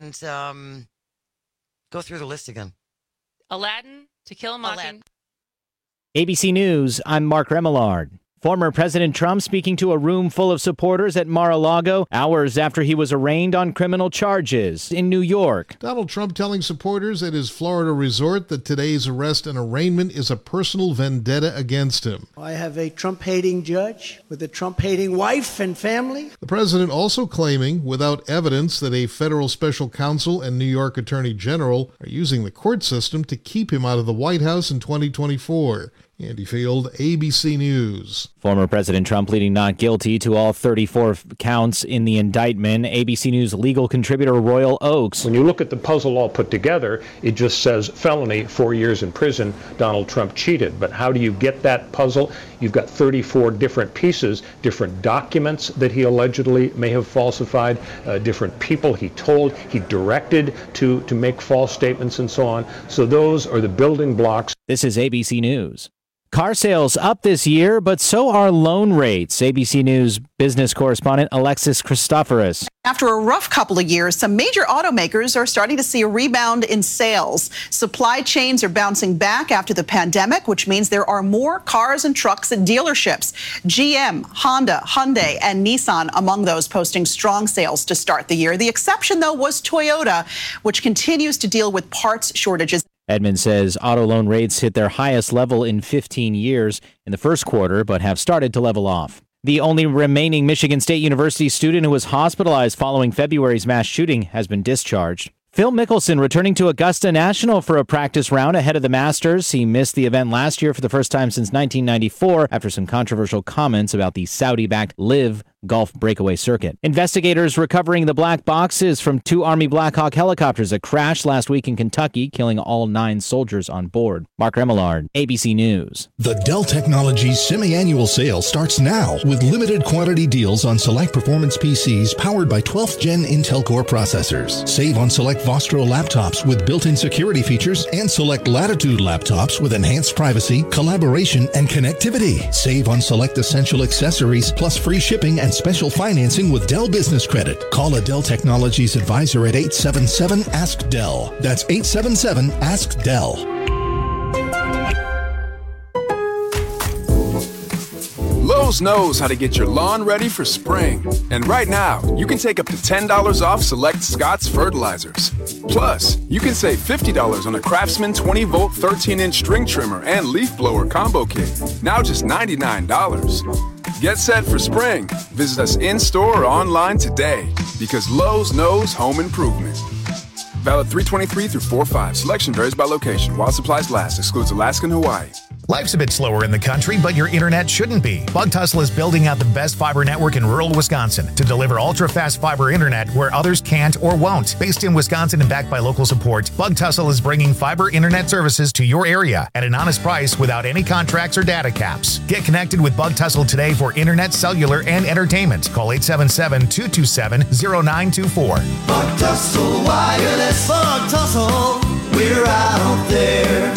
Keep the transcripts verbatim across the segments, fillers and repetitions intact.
And um, go through the list again. Aladdin, To Kill a Mockingbird. Aladdin. A B C News, I'm Mark Remillard. Former President Trump speaking to a room full of supporters at Mar-a-Lago hours after he was arraigned on criminal charges in New York. Donald Trump telling supporters at his Florida resort that today's arrest and arraignment is a personal vendetta against him. I have a Trump-hating judge with a Trump-hating wife and family. The president also claiming, without evidence, that a federal special counsel and New York Attorney General are using the court system to keep him out of the White House in twenty twenty-four. Andy Field, A B C News. Former President Trump pleading not guilty to all thirty-four counts in the indictment. A B C News legal contributor Royal Oakes. When you look at the puzzle all put together, it just says felony, four years in prison, Donald Trump cheated. But how do you get that puzzle? You've got thirty-four different pieces, different documents that he allegedly may have falsified, uh, different people he told, he directed to, to make false statements and so on. So those are the building blocks. This is A B C News. Car sales up this year, but so are loan rates. A B C News business correspondent Alexis Christoforous. After a rough couple of years, some major automakers are starting to see a rebound in sales. Supply chains are bouncing back after the pandemic, which means there are more cars and trucks at dealerships. G M, Honda, Hyundai, and Nissan among those posting strong sales to start the year. The exception, though, was Toyota, which continues to deal with parts shortages. Edmund says auto loan rates hit their highest level in fifteen years in the first quarter, but have started to level off. The only remaining Michigan State University student who was hospitalized following February's mass shooting has been discharged. Phil Mickelson returning to Augusta National for a practice round ahead of the Masters. He missed the event last year for the first time since nineteen ninety-four after some controversial comments about the Saudi-backed LIV Golf breakaway circuit. Investigators recovering the black boxes from two Army Black Hawk helicopters that crashed last week in Kentucky, killing all nine soldiers on board. Mark Remillard, A B C News. The Dell Technologies semi-annual sale starts now with limited quantity deals on select performance P Cs powered by twelfth gen Intel Core processors. Save on select Vostro laptops with built-in security features and select Latitude laptops with enhanced privacy, collaboration, and connectivity. Save on select essential accessories plus free shipping and special financing with Dell Business Credit. Call a Dell Technologies advisor at eight seven seven, ask Dell. That's eight seven seven, ask Dell. Lowe's knows how to get your lawn ready for spring. And right now, you can take up to ten dollars off select Scott's fertilizers. Plus, you can save fifty dollars on a Craftsman twenty volt thirteen inch string trimmer and leaf blower combo kit. Now just ninety-nine dollars. Get set for spring. Visit us in-store or online today because Lowe's knows home improvement. Valid three twenty-three through four five. Selection varies by location. While supplies last. Excludes Alaska and Hawaii. Life's a bit slower in the country, but your internet shouldn't be. Bug Tussle is building out the best fiber network in rural Wisconsin to deliver ultra-fast fiber internet where others can't or won't. Based in Wisconsin and backed by local support, Bug Tussle is bringing fiber internet services to your area at an honest price without any contracts or data caps. Get connected with Bug Tussle today for internet, cellular, and entertainment. Call eight seven seven, two two seven, zero nine two four. Bug Tussle Wireless. Bug Tussle, we're out there.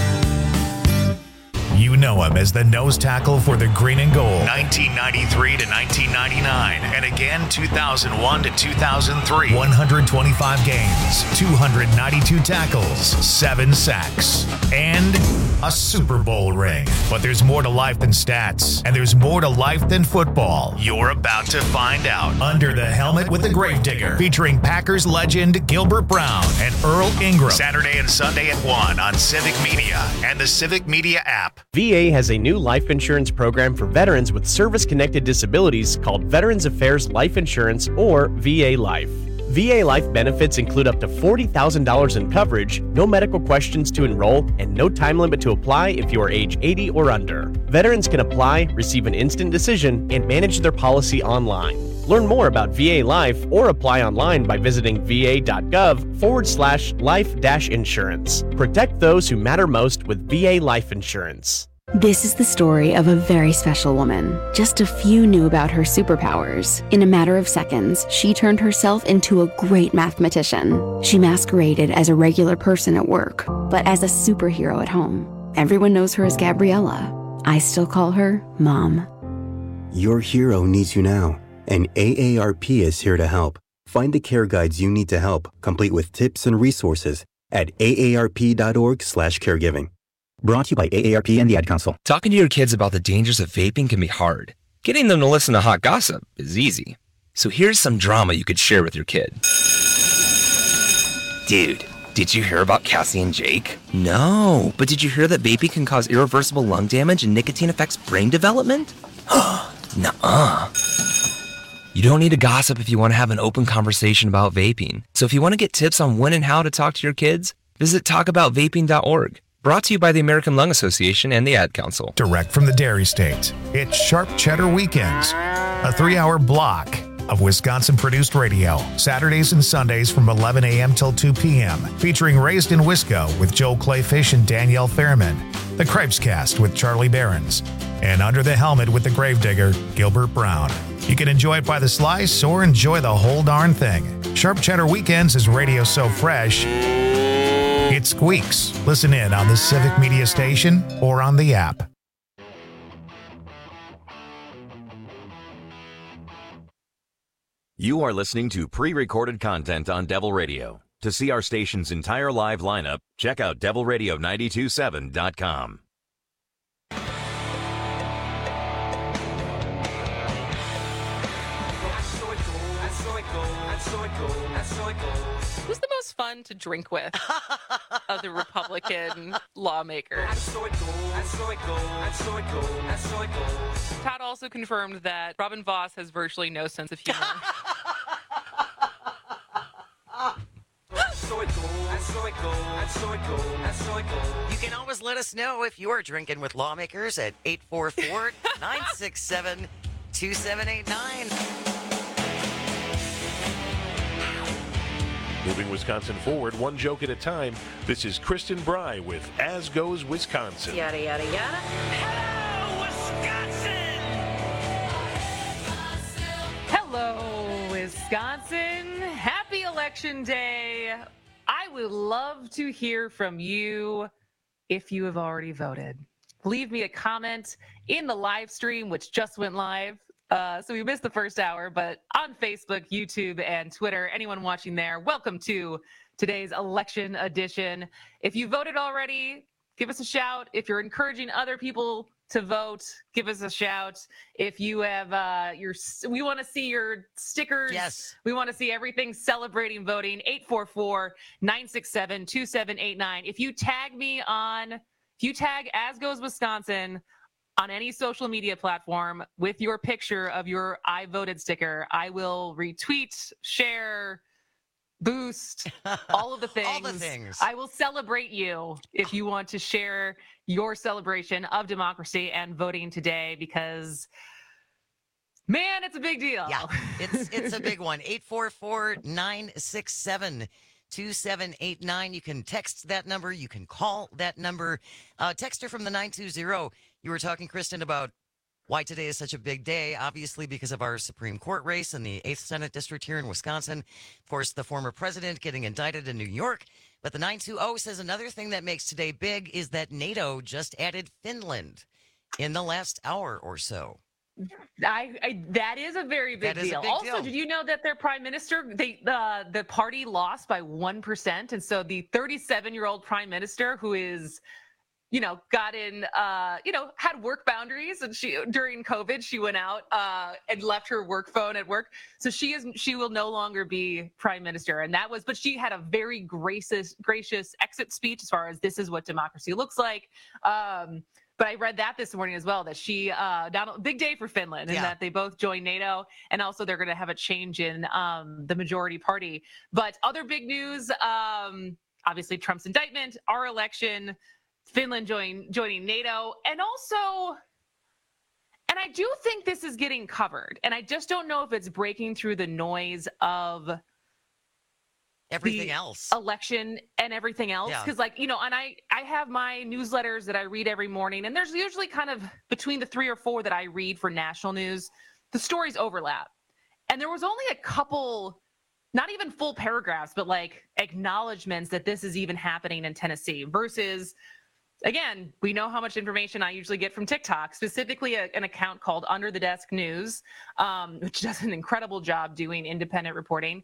You know him as the nose tackle for the green and gold. nineteen ninety-three to nineteen ninety-nine. And again, two thousand one to two thousand three. one hundred twenty-five games, two hundred ninety-two tackles, seven sacks, and a Super Bowl ring. But there's more to life than stats, and there's more to life than football. You're about to find out. Under the Helmet with the Gravedigger, featuring Packers legend Gilbert Brown and Earl Ingram. Saturday and Sunday at one on Civic Media and the Civic Media app. V A has a new life insurance program for veterans with service-connected disabilities called Veterans Affairs Life Insurance, or V A Life. V A Life benefits include up to forty thousand dollars in coverage, no medical questions to enroll, and no time limit to apply if you are age eighty or under. Veterans can apply, receive an instant decision, and manage their policy online. Learn more about V A Life or apply online by visiting va.gov forward slash life dash insurance. Protect those who matter most with V A Life Insurance. This is the story of a very special woman. Just a few knew about her superpowers. In a matter of seconds, she turned herself into a great mathematician. She masqueraded as a regular person at work, but as a superhero at home. Everyone knows her as Gabriella. I still call her Mom. Your hero needs you now, and A A R P is here to help. Find the care guides you need to help, complete with tips and resources at A A R P dot org slash caregiving. Brought to you by A A R P and the Ad Council. Talking to your kids about the dangers of vaping can be hard. Getting them to listen to hot gossip is easy. So here's some drama you could share with your kid. Dude, did you hear about Cassie and Jake? No, but did you hear that vaping can cause irreversible lung damage and nicotine affects brain development? Nuh-uh. You don't need to gossip if you want to have an open conversation about vaping. So if you want to get tips on when and how to talk to your kids, visit talk about vaping dot org. Brought to you by the American Lung Association and the Ad Council. Direct from the Dairy State, it's Sharp Cheddar Weekends, a three-hour block of Wisconsin-produced radio, Saturdays and Sundays from eleven a.m. till two p.m., featuring Raised in Wisco with Joel Clayfish and Danielle Fairman, The Cripes Cast with Charlie Behrens, and Under the Helmet with the Gravedigger, Gilbert Brown. You can enjoy it by the slice or enjoy the whole darn thing. Sharp Cheddar Weekends is radio so fresh, it squeaks. Listen in on the Civic Media Station or on the app. You are listening to pre-recorded content on Devil Radio. To see our station's entire live lineup, check out devil radio nine two seven dot com. Who's the most fun to drink with of the Republican lawmakers? Todd also confirmed that Robin Voss has virtually no sense of humor. You can always let us know if you're drinking with lawmakers at eight four four, nine six seven, two seven eight nine. Moving Wisconsin forward, one joke at a time. This is Kristen Bry with As Goes Wisconsin. Yada, yada, yada. Hello, Wisconsin! Hello, Wisconsin. Happy Election Day. I would love to hear from you if you have already voted. Leave me a comment in the live stream, which just went live. Uh, so we missed the first hour, but on Facebook, YouTube, and Twitter, anyone watching there, welcome to today's election edition. If you voted already, give us a shout. If you're encouraging other people to vote, give us a shout. If you have uh, your, we want to see your stickers. Yes. We want to see everything celebrating voting. eight four four, nine six seven, two seven eight nine. If you tag me on, if you tag As Goes Wisconsin on any social media platform with your picture of your I voted sticker, I will retweet, share, boost, all of the things. All the things. I will celebrate you if you want to share your celebration of democracy and voting today, because, man, it's a big deal. Yeah, it's it's a big one. eight four four, nine six seven, two seven eight nine. You can text that number. You can call that number. Uh, texter from the nine two zero. You were talking, Kristen, about why today is such a big day, obviously because of our Supreme Court race in the eighth Senate District here in Wisconsin. Of course, the former president getting indicted in New York. But the nine two zero says another thing that makes today big is that NATO just added Finland in the last hour or so. I, I that is a very big That is a deal. big Also, deal. did you know that their prime minister, they uh, the party lost by one percent, and so the thirty-seven-year-old prime minister, who is, you know, got in, uh, you know, had work boundaries, and she during COVID she went out uh, and left her work phone at work, so she is she will no longer be prime minister, and that was, but she had a very gracious gracious exit speech as far as this is what democracy looks like. Um, But I read that this morning as well, that she, uh, not, big day for Finland, and Yeah. that they both joined NATO, and also they're going to have a change in um, the majority party. But other big news, um, obviously Trump's indictment, our election, Finland join, joining NATO, and also, and I do think this is getting covered, and I just don't know if it's breaking through the noise of Everything the else. election and everything else, Yeah. because like, you know, and I I have my newsletters that I read every morning, and there's usually kind of between the three or four that I read for national news, the stories overlap, and there was only a couple, not even full paragraphs, but like acknowledgments that this is even happening in Tennessee versus again, we know how much information I usually get from TikTok, specifically a, an account called Under the Desk News, um, which does an incredible job doing independent reporting,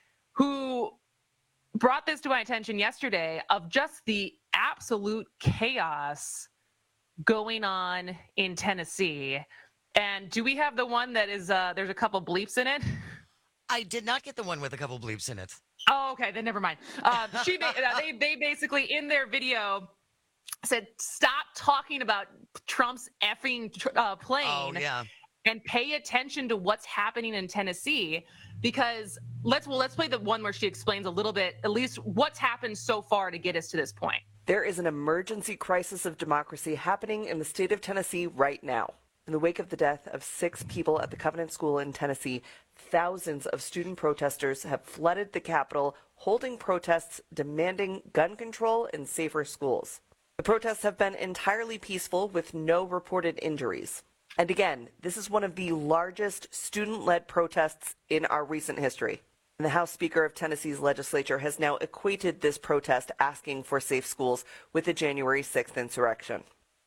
who brought this to my attention yesterday of just the absolute chaos going on in Tennessee. And do we have the one that is, uh, there's a couple bleeps in it? I did not get the one with a couple bleeps in it. Oh, okay, then never mind. Uh, she, they, they basically, in their video, said, stop talking about Trump's effing uh, plane oh, yeah. and pay attention to what's happening in Tennessee. Because let's well, let's play the one where she explains a little bit, at least what's happened so far to get us to this point. There is an emergency crisis of democracy happening in the state of Tennessee right now. In the wake of the death of six people at the Covenant School in Tennessee, thousands of student protesters have flooded the Capitol, holding protests demanding gun control and safer schools. The protests have been entirely peaceful with no reported injuries. And again, this is one of the largest student-led protests in our recent history. And the House Speaker of Tennessee's legislature has now equated this protest asking for safe schools with the January sixth insurrection.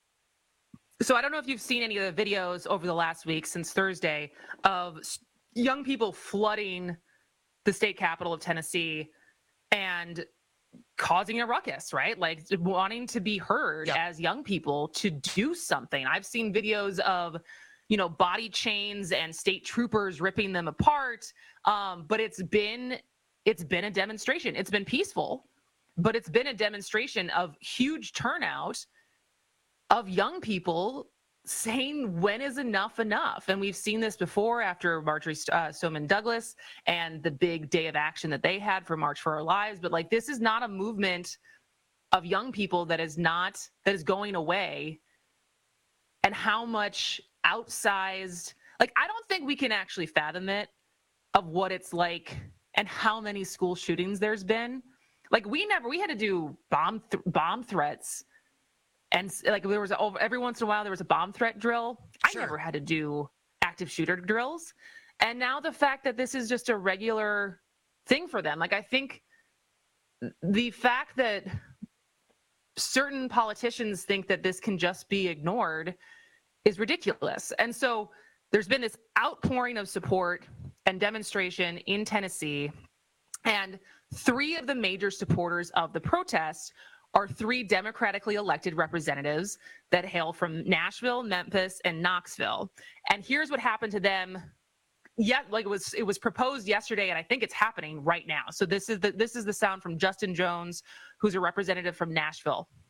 So I don't know if you've seen any of the videos over the last week since Thursday of young people flooding the state capital of Tennessee and causing a ruckus, right? Like wanting to be heard yep. as young people to do something. I've seen videos of, you know, body chains and state troopers ripping them apart. Um, but it's been, it's been a demonstration. It's been peaceful, but it's been a demonstration of huge turnout of young people saying, when is enough enough? And we've seen this before after Marjorie uh, Stoneman Douglas and the big day of action that they had for March for Our Lives. But like, this is not a movement of young people that is not, that is going away. And how much outsized, like, I don't think we can actually fathom it of what it's like and how many school shootings there's been. Like, we never, we had to do bomb, th- bomb threats. And like there was a, over every once in a while there was a bomb threat drill. Sure. I never had to do active shooter drills. And now the fact that this is just a regular thing for them. Like, I think the fact that certain politicians think that this can just be ignored is ridiculous. And so there's been this outpouring of support and demonstration in Tennessee. And three of the major supporters of the protest are three democratically elected representatives that hail from Nashville, Memphis, and Knoxville. And here's what happened to them. Yeah, like it was it was proposed yesterday, and I think it's happening right now. So this is the this is the sound from Justin Jones, who's a representative from Nashville.